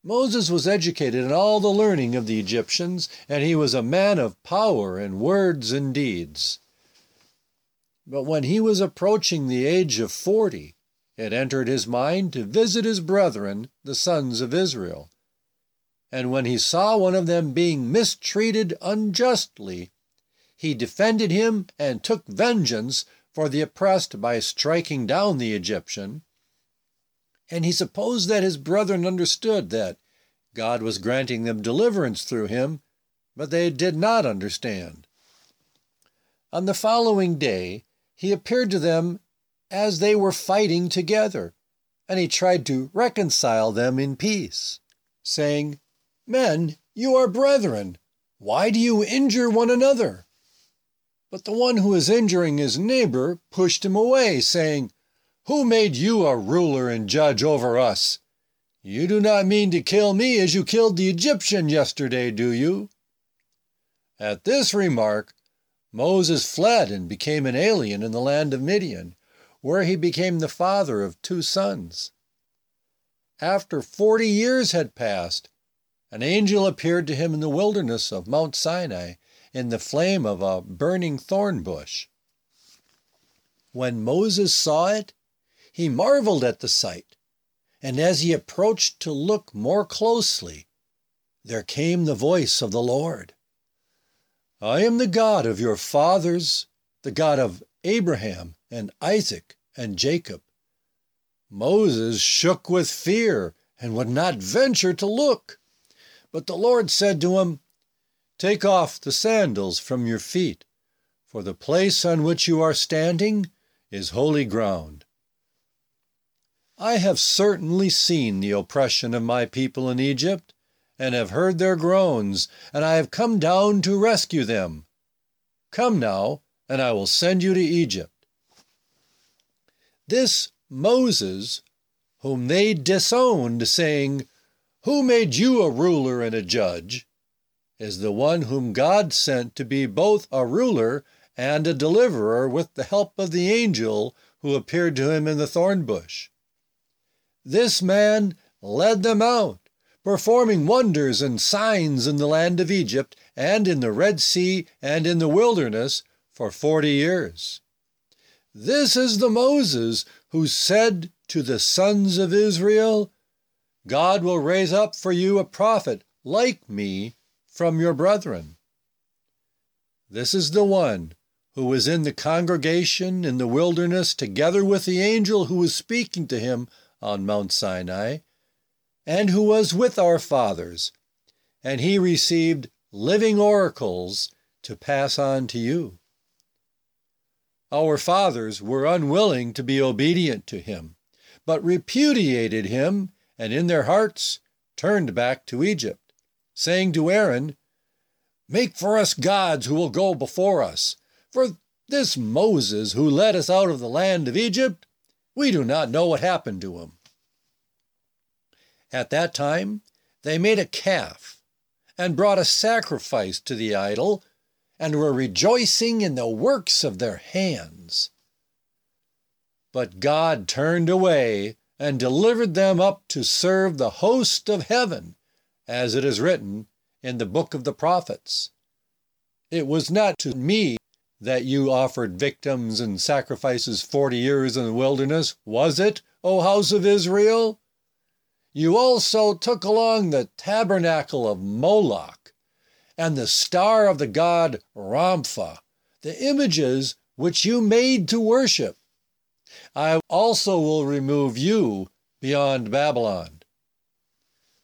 Moses was educated in all the learning of the Egyptians, and he was a man of power in words and deeds. But when he was approaching the age of 40, it entered his mind to visit his brethren, the sons of Israel. And when he saw one of them being mistreated unjustly, he defended him and took vengeance for the oppressed by striking down the Egyptian. And he supposed that his brethren understood that God was granting them deliverance through him, but they did not understand. On the following day, he appeared to them as they were fighting together, and he tried to reconcile them in peace, saying, "Men, you are brethren. Why do you injure one another?" But the one who was injuring his neighbor pushed him away, saying, "Who made you a ruler and judge over us? You do not mean to kill me as you killed the Egyptian yesterday, do you?" At this remark, Moses fled and became an alien in the land of Midian, where he became the father of 2 sons. After 40 years had passed, an angel appeared to him in the wilderness of Mount Sinai in the flame of a burning thorn bush. When Moses saw it, he marveled at the sight, and as he approached to look more closely, there came the voice of the Lord. "I am the God of your fathers, the God of Abraham and Isaac and Jacob." Moses shook with fear and would not venture to look. But the Lord said to him, "Take off the sandals from your feet, for the place on which you are standing is holy ground. I have certainly seen the oppression of my people in Egypt, and have heard their groans, and I have come down to rescue them. Come now, and I will send you to Egypt." This Moses, whom they disowned, saying, "Who made you a ruler and a judge?" is the one whom God sent to be both a ruler and a deliverer with the help of the angel who appeared to him in the thorn bush. This man led them out, performing wonders and signs in the land of Egypt and in the Red Sea and in the wilderness for 40 years. This is the Moses who said to the sons of Israel, "God will raise up for you a prophet like me from your brethren." This is the one who was in the congregation in the wilderness together with the angel who was speaking to him on Mount Sinai, and who was with our fathers, and he received living oracles to pass on to you. Our fathers were unwilling to be obedient to him, but repudiated him, and in their hearts turned back to Egypt, saying to Aaron, "Make for us gods who will go before us, for this Moses who led us out of the land of Egypt, we do not know what happened to him." At that time they made a calf and brought a sacrifice to the idol, and were rejoicing in the works of their hands. But God turned away and delivered them up to serve the host of heaven, as it is written in the book of the prophets. "It was not to me that you offered victims and sacrifices 40 years in the wilderness, was it, O house of Israel? You also took along the tabernacle of Moloch and the star of the god Rampha, the images which you made to worship. I also will remove you beyond Babylon."